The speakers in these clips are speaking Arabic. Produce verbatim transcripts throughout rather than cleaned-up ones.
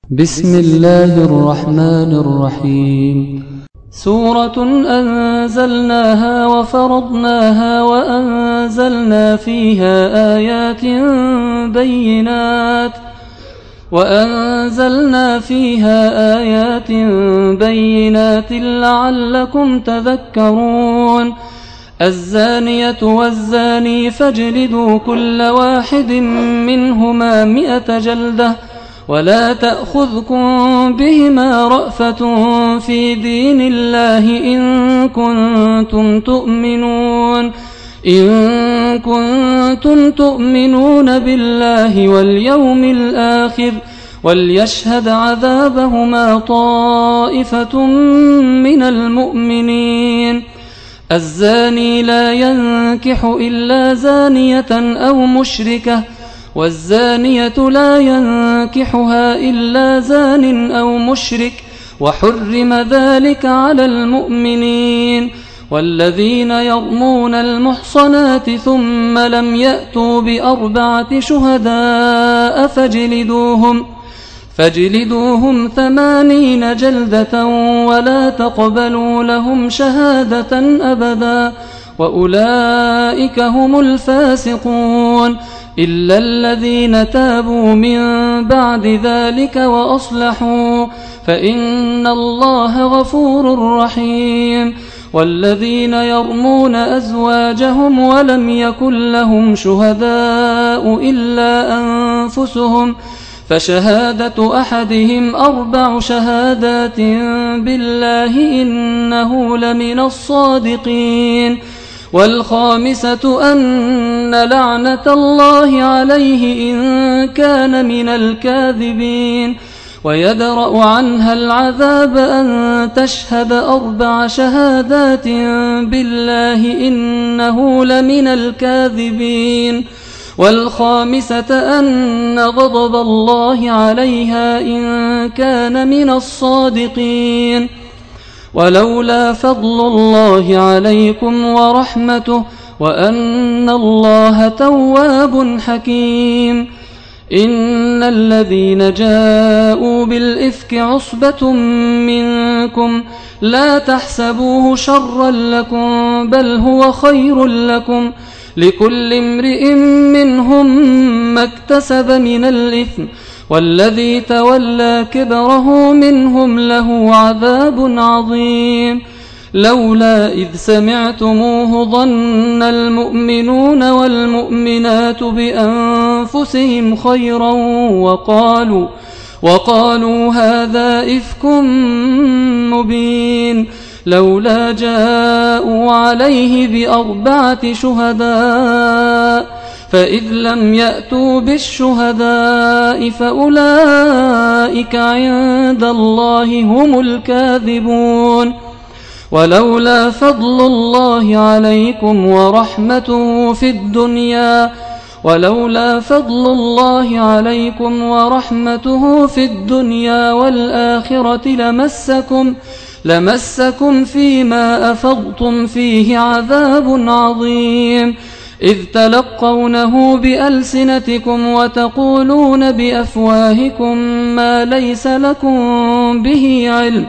بسم الله الرحمن الرحيم. سورة أنزلناها وفرضناها وأنزلنا فيها آيات بينات وأنزلنا فيها آيات بينات لعلكم تذكرون. الزانية والزاني فاجلدوا كل واحد منهما مئة جلدة ولا تأخذكم بهما رأفة في دين الله إن كنتم تؤمنون إن كنتم تؤمنون بالله واليوم الآخر وليشهد عذابهما طائفة من المؤمنين. الزاني لا ينكح إلا زانية أو مشركة والزانية لا ينكحها إلا زان أو مشرك وحرم ذلك على المؤمنين. والذين يرمون المحصنات ثم لم يأتوا بأربعة شهداء فاجلدوهم فاجلدوهم ثمانين جلدة ولا تقبلوا لهم شهادة أبدا وأولئك هم الفاسقون إلا الذين تابوا من بعد ذلك وأصلحوا فإن الله غفور رحيم. والذين يرمون أزواجهم ولم يكن لهم شهداء إلا أنفسهم فشهادة أحدهم أربع شهادات بالله إنه لمن الصادقين. والخامسة أن لعنة الله عليه إن كان من الكاذبين. ويدرأ عنها العذاب أن تشهد أربع شهادات بالله إنه لمن الكاذبين. والخامسة أن غضب الله عليها إن كان من الصادقين. ولولا فضل الله عليكم ورحمته وأن الله تواب حكيم. إن الذين جاءوا بالإفك عصبة منكم لا تحسبوه شرا لكم بل هو خير لكم لكل امرئ منهم ما اكتسب من الإثم والذي تولى كبره منهم له عذاب عظيم. لولا إذ سمعتموه ظن المؤمنون والمؤمنات بأنفسهم خيرا وقالوا, وقالوا هذا إفك مبين. لولا جاءوا عليه بأربعة شهداء فإذ لم يأتوا بالشهداء فأولئك عند الله هم الكاذبون. ولولا فضل الله عليكم ورحمته في الدنيا ولولا فضل الله عليكم ورحمته في الدنيا والآخرة لمسكم لمسكم فيما أفضتم فيه عذاب عظيم. إذ تلقونه بألسنتكم وتقولون بأفواهكم ما ليس لكم به علم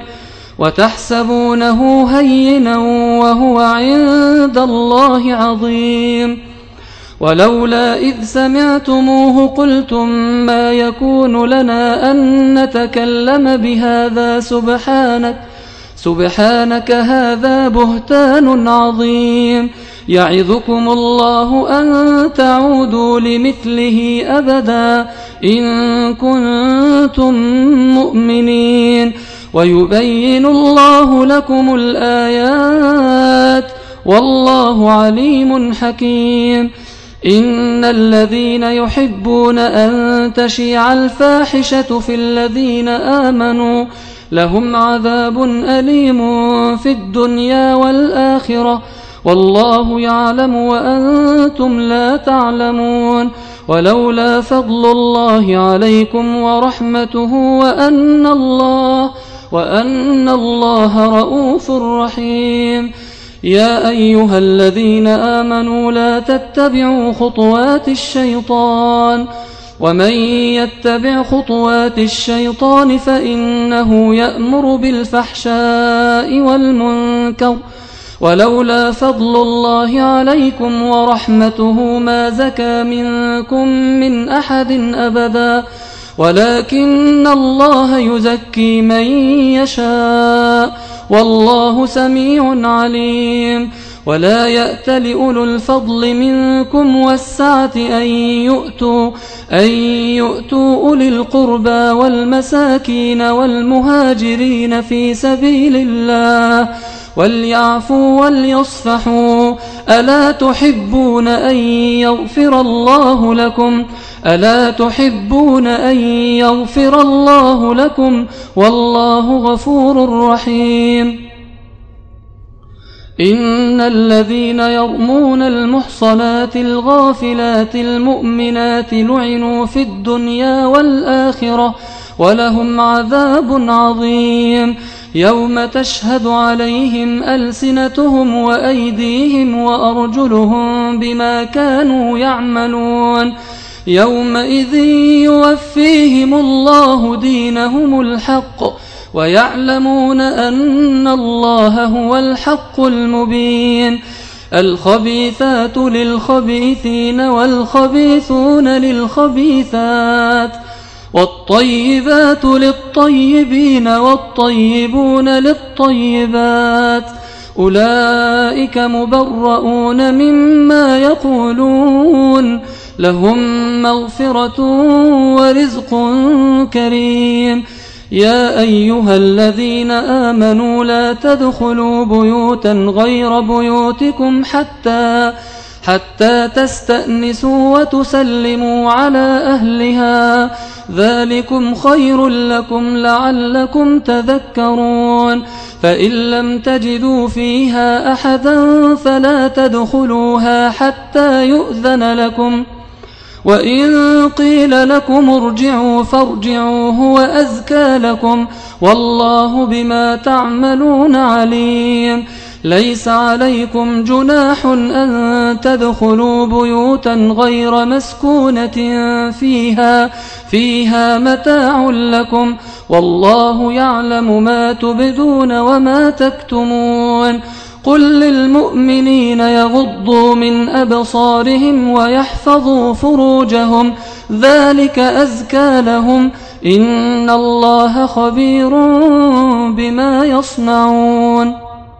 وتحسبونه هينا وهو عند الله عظيم. ولولا إذ سمعتموه قلتم ما يكون لنا أن نتكلم بهذا سبحانك سبحانك هذا بهتان عظيم. يعظكم الله أن تعودوا لمثله أبدا إن كنتم مؤمنين. ويبين الله لكم الآيات والله عليم حكيم. إن الذين يحبون أن تشيع الفاحشة في الذين آمنوا لهم عذاب أليم في الدنيا والآخرة والله يعلم وأنتم لا تعلمون. ولولا فضل الله عليكم ورحمته وأن الله وأن الله رؤوف رحيم. يا أيها الذين آمنوا لا تتبعوا خطوات الشيطان ومن يتبع خطوات الشيطان فإنه يأمر بالفحشاء والمنكر ولولا فضل الله عليكم ورحمته ما زكى منكم من أحد أبدا ولكن الله يزكي من يشاء والله سميع عليم. ولا يأتل أولو الفضل منكم والسعة أن يؤتوا, أن يؤتوا أولي القربى والمساكين والمهاجرين في سبيل الله وليعفوا وليصفحوا ألا تحبون أن يغفر الله لكم ألا تحبون أن يغفر الله لكم والله غفور رحيم. إن الذين يرمون المحصنات الغافلات المؤمنات لعنوا في الدنيا والآخرة ولهم عذاب عظيم يوم تشهد عليهم ألسنتهم وأيديهم وأرجلهم بما كانوا يعملون يومئذ يوفيهم الله دينهم الحق ويعلمون أن الله هو الحق المبين. الخبيثات للخبيثين والخبيثون للخبيثات والطيبات للطيبين والطيبون للطيبات أولئك مبرؤون مما يقولون لهم مغفرة ورزق كريم. يا أيها الذين آمنوا لا تدخلوا بيوتا غير بيوتكم حتى حتى تستأنسوا وتسلموا على أهلها ذلكم خير لكم لعلكم تذكرون. فإن لم تجدوا فيها أحدا فلا تدخلوها حتى يؤذن لكم وإن قيل لكم ارجعوا فارجعوا هو أزكى لكم والله بما تعملون عليم. ليس عليكم جناح أن تدخلوا بيوتا غير مسكونة فيها فيها متاع لكم والله يعلم ما تبدون وما تكتمون. قل للمؤمنين يغضوا من أبصارهم ويحفظوا فروجهم ذلك أزكى لهم إن الله خبير بما يصنعون.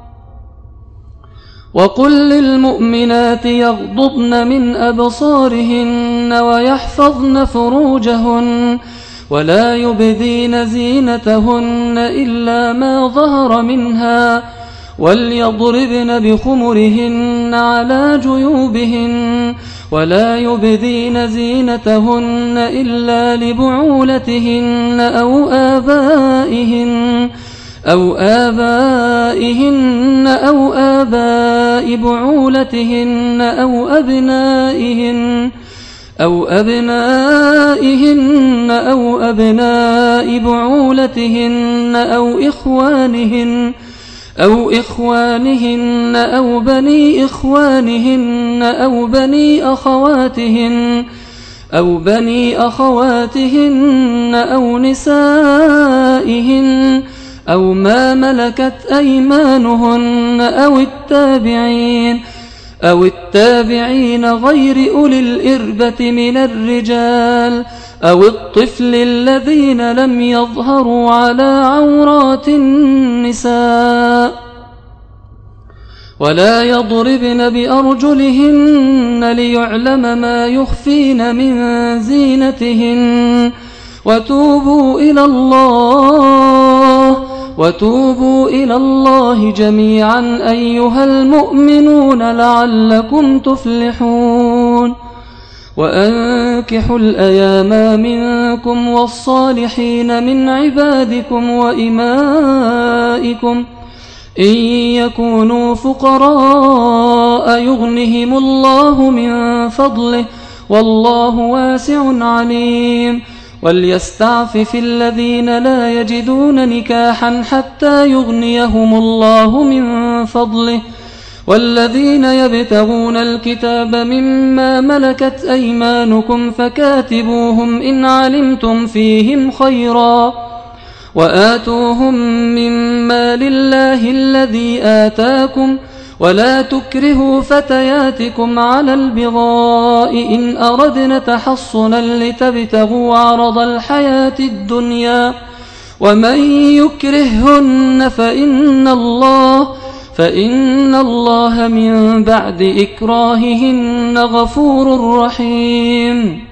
وقل للمؤمنات يغضضن من أبصارهن ويحفظن فروجهن ولا يبدين زينتهن إلا ما ظهر منها وليضربن بخمرهن على جيوبهن ولا يبدين زينتهن إلا لبعولتهن أو آبائهن أو آبائهن أو آباء بعولتهن أو أبنائهن أو أبنائهن أو أبناء بعولتهن أو إخوانهن أو إخوانهن أو بني إخوانهن أو بني أخواتهن أو بني أخواتهن أو نسائهن أو ما ملكت أيمانهن أو التابعين أو التابعين غير أولي الإربة من الرجال أو الطفل الذين لم يظهروا على عورات النساء ولا يضربن بأرجلهن ليعلم ما يخفين من زينتهن وتوبوا إلى الله وتوبوا إلى الله جميعا أيها المؤمنون لعلكم تفلحون. وأنكحوا الأيام منكم والصالحين من عبادكم وإمائكم إن يكونوا فقراء يغنهم الله من فضله والله واسع عليم. وليستعفف الذين لا يجدون نكاحا حتى يغنيهم الله من فضله والذين يبتغون الكتاب مما ملكت أيمانكم فكاتبوهم إن علمتم فيهم خيرا وآتوهم مما لله الذي آتاكم ولا تكرهوا فتياتكم على البغاء إن أردنا تحصنا لتبتغوا عرض الحياة الدنيا ومن يكرههن فإن الله فإن الله من بعد إكراههن غفور رحيم.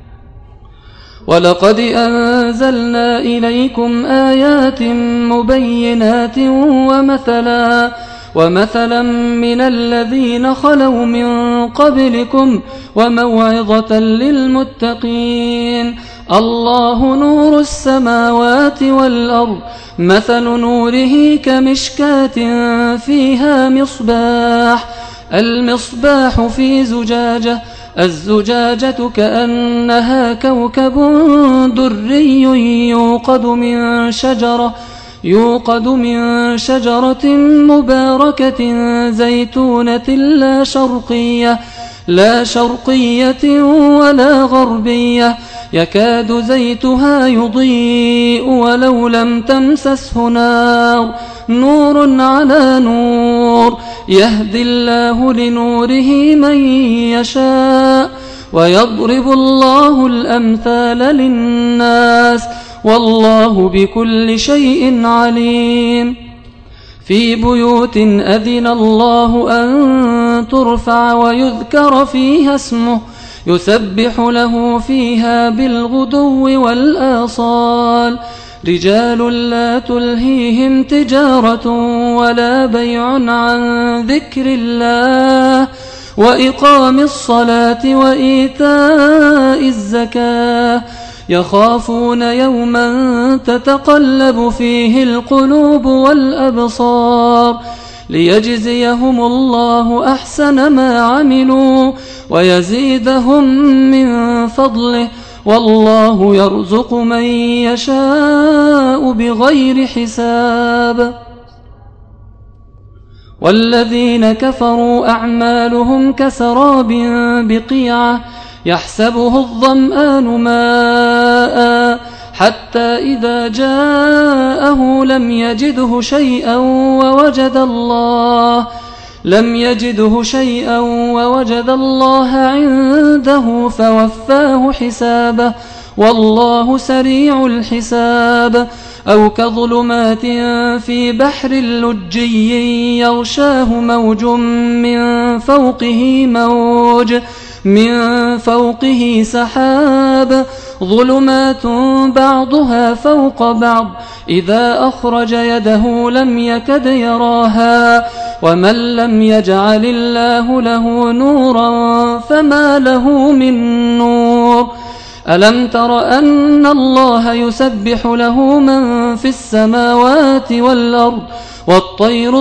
ولقد أنزلنا إليكم آيات مبينات ومثلا ومثلا من الذين خلوا من قبلكم وموعظة للمتقين. الله نور السماوات والأرض مثل نوره كمشكاة فيها مصباح المصباح في زجاجة الزجاجة كأنها كوكب دري يوقد من شجرة يوقد من شجرة مباركة زيتونة لا شرقية لا شرقية ولا غربية يكاد زيتها يضيء ولو لم تمسسه نار نور على نور يهدي الله لنوره من يشاء ويضرب الله الأمثال للناس والله بكل شيء عليم. في بيوت أذن الله أن ترفع ويذكر فيها اسمه يسبح له فيها بالغدو والآصال رجال لا تلهيهم تجارة ولا بيع عن ذكر الله وإقام الصلاة وإيتاء الزكاة يخافون يوما تتقلب فيه القلوب والأبصار ليجزيهم الله أحسن ما عملوا ويزيدهم من فضله والله يرزق من يشاء بغير حساب. والذين كفروا أعمالهم كسراب بقيعة يحسبه الظمآن ماء حتى إذا جاءه لم يجده شيئا ووجد الله لم يجده شيئا ووجد الله عنده فوفاه حسابه والله سريع الحساب. أو كظلمات في بحر لجي يغشاه موج من فوقه موج من فوقه سحاب ظلمات بعضها فوق بعض إذا أخرج يده لم يكد يراها ومن لم يجعل الله له نورا فما له من نور. ألم تر أن الله يسبح له من في السماوات والأرض والطير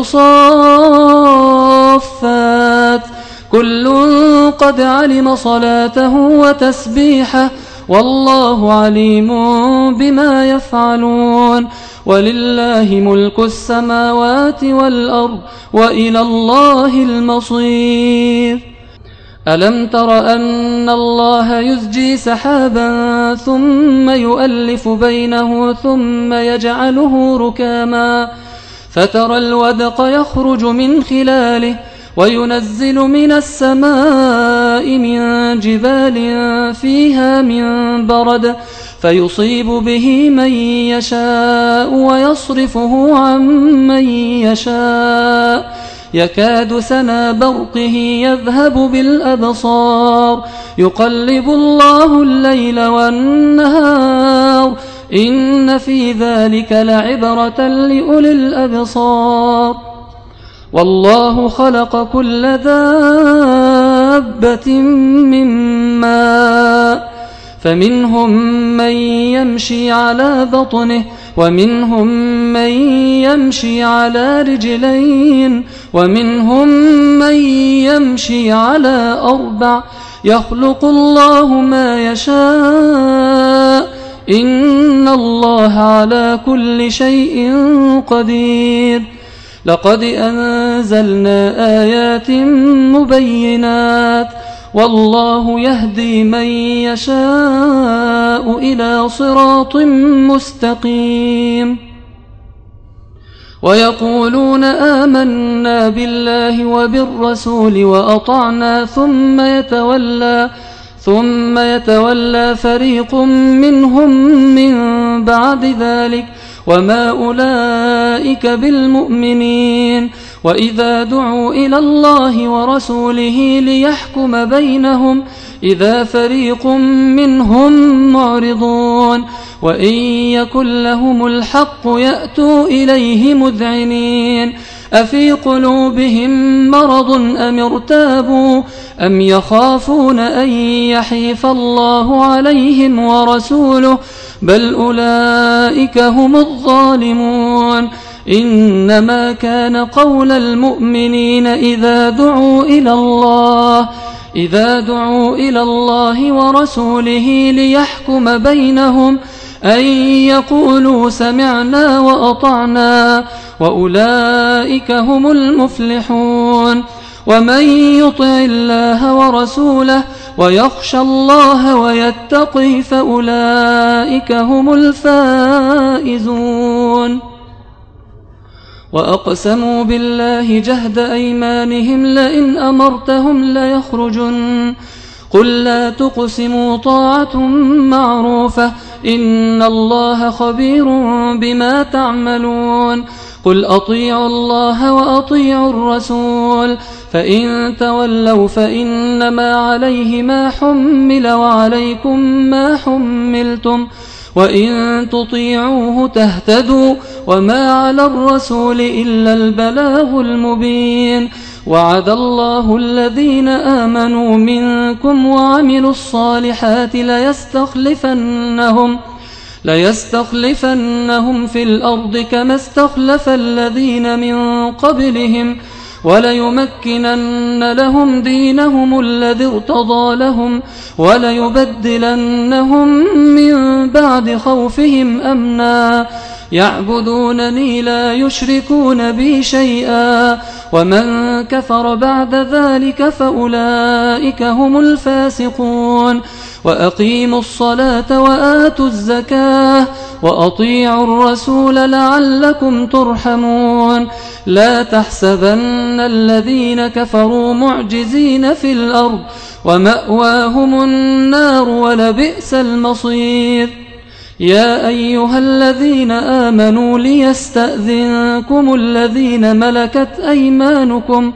صافات كل قد علم صلاته وتسبيحه والله عليم بما يفعلون. ولله ملك السماوات والأرض وإلى الله المصير. ألم تر أن الله يزجي سحابا ثم يؤلف بينه ثم يجعله ركاما فترى الودق يخرج من خلاله وينزل من السماء من جبال فيها من برد فيصيب به من يشاء ويصرفه عن من يشاء يكاد سنا برقه يذهب بالأبصار يقلب الله الليل والنهار إن في ذلك لعبرة لأولي الأبصار. والله خلق كل دابة من ماء فمنهم من يمشي على بطنه ومنهم من يمشي على رجلين ومنهم من يمشي على أربع يخلق الله ما يشاء إن الله على كل شيء قدير. لقد أنزلنا آيات مبينات والله يهدي من يشاء إلى صراط مستقيم. ويقولون آمنا بالله وبالرسول وأطعنا ثم يتولى ثم يتولى فريق منهم من بعد ذلك وما أولئك بالمؤمنين. وإذا دعوا إلى الله ورسوله ليحكم بينهم إذا فريق منهم معرضون وإن يكن لهم الحق يأتوا إليه مذعنين أفي قلوبهم مرض أم ارتابوا أم يخافون أن يحيف الله عليهم ورسوله بل أولئك هم الظالمون. إنما كان قول المؤمنين إذا دعوا إلى الله إذا دعوا إلى الله ورسوله ليحكم بينهم أن يقولوا سمعنا وأطعنا وأولئك هم المفلحون. ومن يطع الله ورسوله ويخشى الله ويتقي فأولئك هم الفائزون. وأقسموا بالله جهد أيمانهم لئن أمرتهم ليخرجن قل لا تقسموا طاعة معروفة إن الله خبير بما تعملون. قل أطيعوا الله وأطيعوا الرسول فإن تولوا فإنما عليه ما حمل وعليكم ما حملتم وإن تطيعوه تهتدوا وما على الرسول إلا البلاغ المبين. وعد الله الذين آمنوا منكم وعملوا الصالحات ليستخلفنهم ليستخلفنهم في الأرض كما استخلف الذين من قبلهم وليمكنن لهم دينهم الذي ارتضى لهم وليبدلنهم من بعد خوفهم أمنا يعبدونني لا يشركون بي شيئا ومن كفر بعد ذلك فأولئك هم الفاسقون. وأقيموا الصلاة وآتوا الزكاة وأطيعوا الرسول لعلكم ترحمون. لا تحسبن الذين كفروا معجزين في الأرض ومأواهم النار ولبئس المصير. يا أيها الذين آمنوا ليستأذنكم الذين ملكت أيمانكم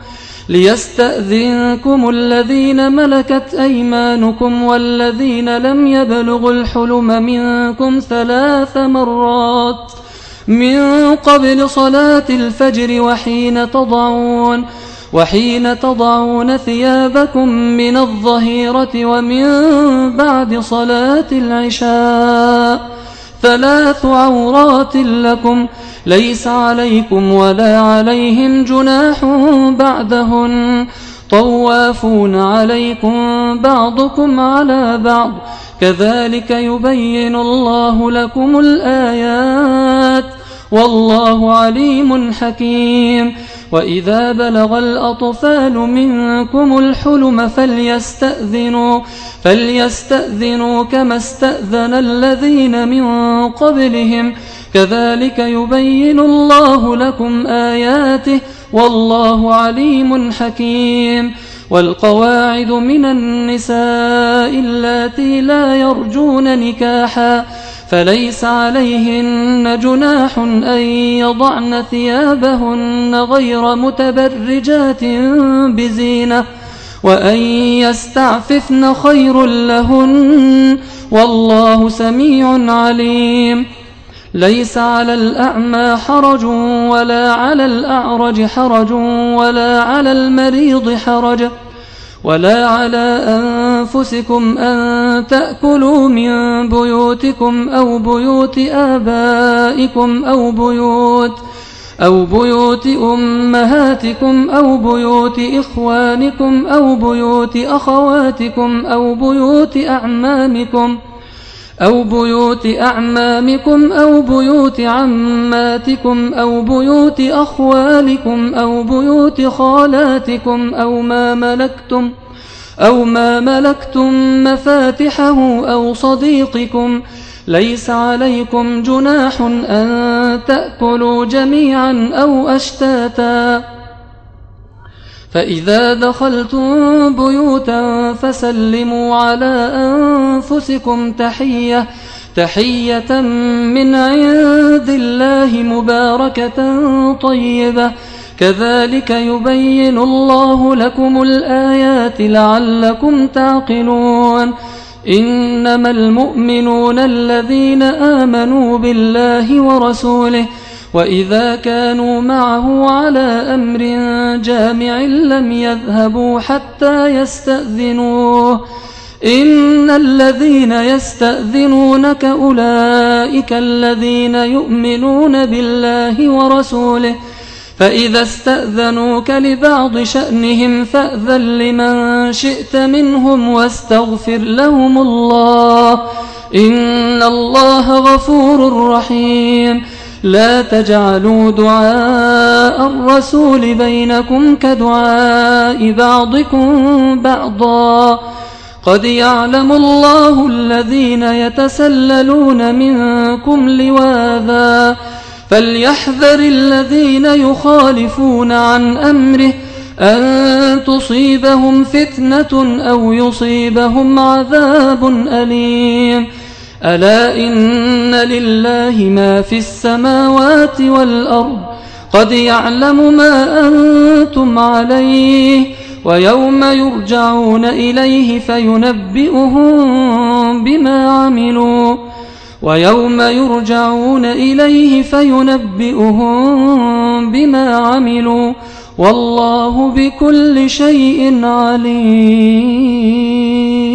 ليستأذنكم الذين ملكت أيمانكم والذين لم يبلغوا الحلم منكم ثلاث مرات من قبل صلاة الفجر وحين تضعون وحين تضعون ثيابكم من الظهيرة ومن بعد صلاة العشاء ثلاث عورات لكم ليس عليكم ولا عليهم جناح بعدهن طوافون عليكم بعضكم على بعض كذلك يبين الله لكم الآيات والله عليم حكيم. وإذا بلغ الأطفال منكم الحلم فليستأذنوا فليستأذنوا كما استأذن الذين من قبلهم كذلك يبين الله لكم آياته والله عليم حكيم. والقواعد من النساء اللاتي لا يرجون نكاحا فليس عليهن جناح أن يضعن ثيابهن غير متبرجات بزينة وأن يستعففن خير لهن والله سميع عليم. ليس على الأعمى حرج ولا على الأعرج حرج ولا على المريض حرج ولا على أنفسكم أن تأكلوا من بيوتكم أو بيوت آبائكم أو بيوت أو بيوت أمهاتكم أو بيوت إخوانكم أو بيوت أخواتكم أو بيوت أعمامكم أو بيوت أعمامكم أو بيوت عماتكم أو بيوت أخوالكم أو بيوت خالاتكم أو ما ملكتم أو ما ملكتم مفاتحه أو صديقكم، ليس عليكم جناح أن تأكلوا جميعا أو أشتاتا. فإذا دخلتم بيوتا فسلموا على أنفسكم تحية تحية من عند الله مباركة طيبة، كذلك يبين الله لكم الآيات لعلكم تعقلون. إنما المؤمنون الذين آمنوا بالله ورسوله، وإذا كانوا معه على أمر جامع لم يذهبوا حتى يستأذنوه. إن الذين يستأذنونك أولئك الذين يؤمنون بالله ورسوله، فإذا استأذنوك لبعض شأنهم فأذن لمن شئت منهم واستغفر لهم الله، إن الله غفور رحيم. لا تجعلوا دعاء الرسول بينكم كدعاء بعضكم بعضا، قد يعلم الله الذين يتسللون منكم لواذا، فليحذر الذين يخالفون عن أمره أن تصيبهم فتنة أو يصيبهم عذاب أليم. ألا إن لله ما في السماوات والأرض، قد يعلم ما أنتم عليه، ويوم يرجعون إليه فينبئهم بما عملوا ويوم يرجعون إليه فينبئهم بما عملوا والله بكل شيء عليم.